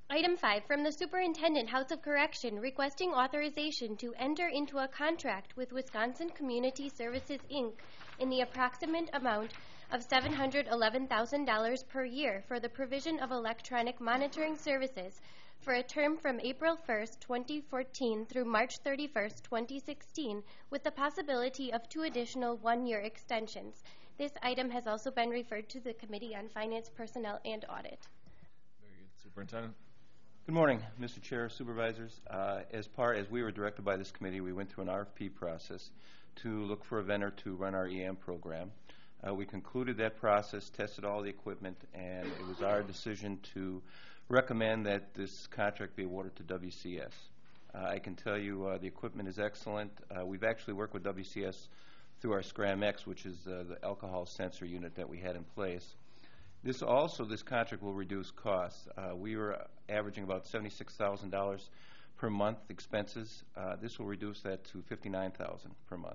Item 5, from the Superintendent, House of Correction, requesting authorization to enter into a contract with Wisconsin Community Services, Inc. in the approximate amount of $711,000 per year for the provision of electronic monitoring services for a term from April 1st, 2014 through March 31st, 2016, with the possibility of 2 additional one-year extensions. This item has also been referred to the Committee on Finance, Personnel, and Audit. Very good. Superintendent? Good morning, Mr. Chair, Supervisors. As we were directed by this committee, we went through an RFP process to look for a vendor to run our EM program. We concluded that process, tested all the equipment, and it was our decision to recommend that this contract be awarded to WCS. I can tell you the equipment is excellent. We've actually worked with WCS through our SCRAM-X, which is the alcohol sensor unit that we had in place. This contract will reduce costs. We were averaging about $76,000 per month expenses. This will reduce that to $59,000 per month.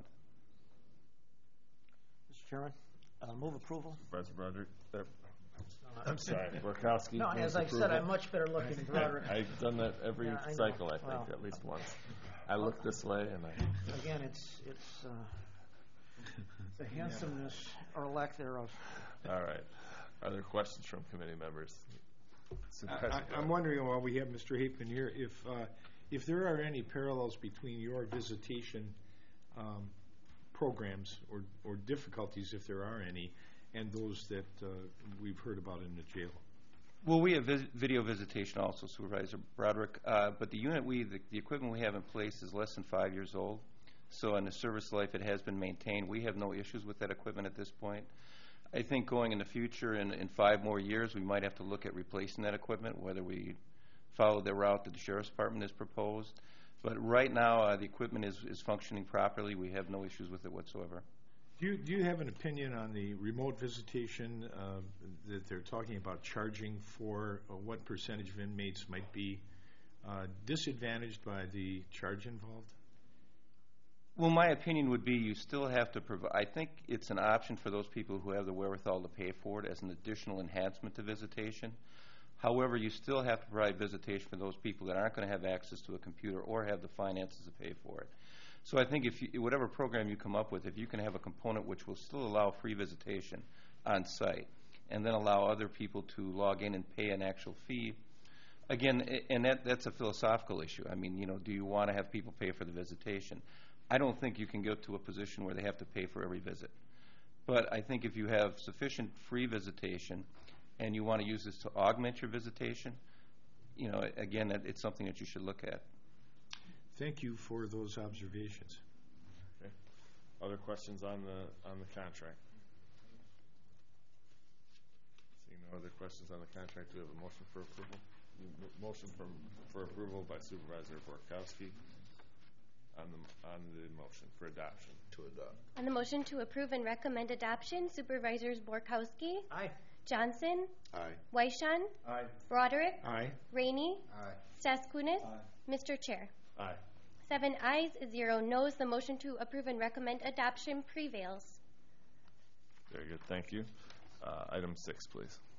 Mr. Chairman, move approval. Supervisor Broderick? I'm sorry, Borkowski. No, as I said, I'm much better looking than Broderick. I've done that every cycle, I think, at least once. I look this way, and Again, it's the handsomeness or lack thereof. All right. Are there questions from committee members? I'm wondering, while we have Mr. Hapeman here, if there are any parallels between your visitation programs or difficulties, if there are any, and those that we've heard about in the jail. Well, we have video visitation also, Supervisor Broderick, but the equipment we have in place is less than 5 years old. So in the service life, it has been maintained. We have no issues with that equipment at this point. I think going in the future, in 5 more years, we might have to look at replacing that equipment, whether we follow the route that the Sheriff's Department has proposed. But right now, the equipment is functioning properly. We have no issues with it whatsoever. Do you have an opinion on the remote visitation that they're talking about charging for? What percentage of inmates might be disadvantaged by the charge involved? Well, my opinion would be you still have to provide. I think it's an option for those people who have the wherewithal to pay for it as an additional enhancement to visitation. However, you still have to provide visitation for those people that aren't going to have access to a computer or have the finances to pay for it. So I think whatever program you come up with, if you can have a component which will still allow free visitation on site and then allow other people to log in and pay an actual fee, again, and that's a philosophical issue. I mean, do you want to have people pay for the visitation? I don't think you can get to a position where they have to pay for every visit. But I think if you have sufficient free visitation and you want to use this to augment your visitation, again, it's something that you should look at. Thank you for those observations. Okay. Other questions on the contract? Seeing no other questions on the contract, do we have a motion for approval? Motion for approval by Supervisor Borkowski. On the motion for adoption. To adopt. On the motion to approve and recommend adoption, Supervisors Borkowski. Aye. Johnson. Aye. Weishan. Aye. Broderick. Aye. Rainey. Aye. Staskunis. Aye. Mr. Chair. Aye. 7 ayes, 0 noes. The motion to approve and recommend adoption prevails. Very good. Thank you. Item 6, please.